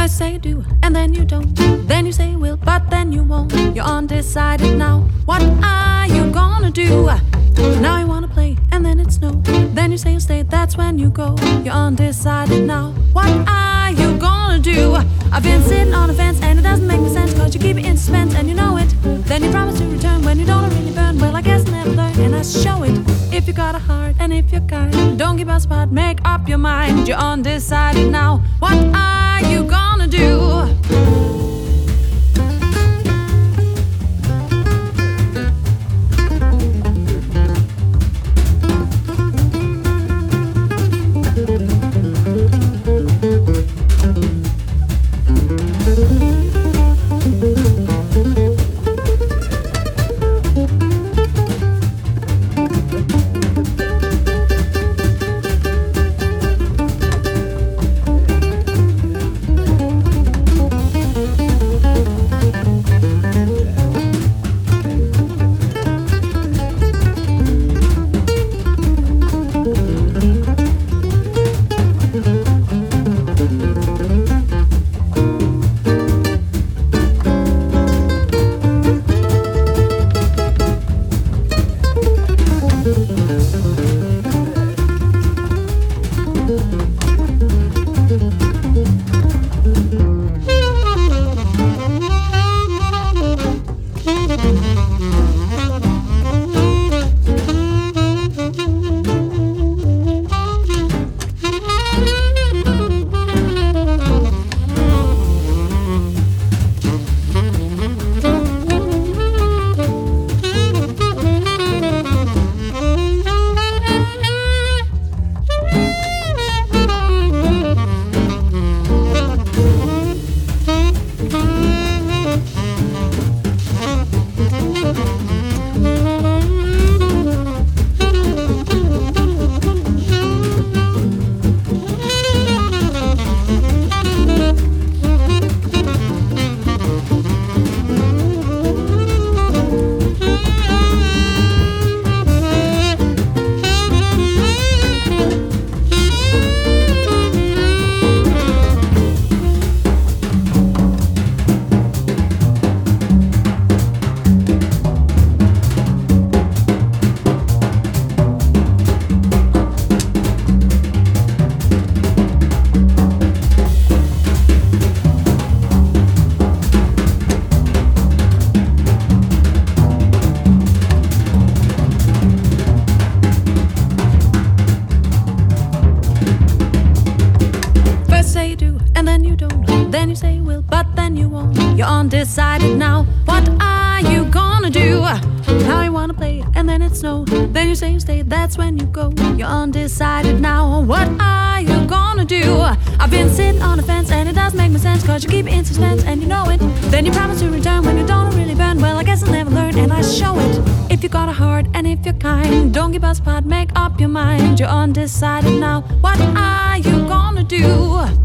First say you do, and then you don't. Then you say you will, but then you won't. You're undecided now. What are you gonna do? Now you wanna play, and then it's no. Then you say you'll stay, that's when you go. You're undecided now. What are you gonna do? I've been sitting on the fence, and it doesn't make sense, cause you keep it in suspense, and you know it. Then you promise to return when you don't really burn. Well, I guess I never learn, and I show it. If you got a heart, and if you're kind, don't give us a spot, make up your mind. You're undecided now. What are you gonna do? Then you say you will, but then you won't. You're undecided now. What are you gonna do? Now you wanna play, and then it's no. Then you say you stay, that's when you go. You're undecided now. What are you gonna do? I've been sitting on the fence, and it doesn't make me sense, cause you keep it in suspense, and you know it. Then you promise to return when you don't really burn. Well, I guess I'll never learn, and I show it. If you got a heart, and if you're kind, don't give us a part, make up your mind. You're undecided now. What are you gonna do?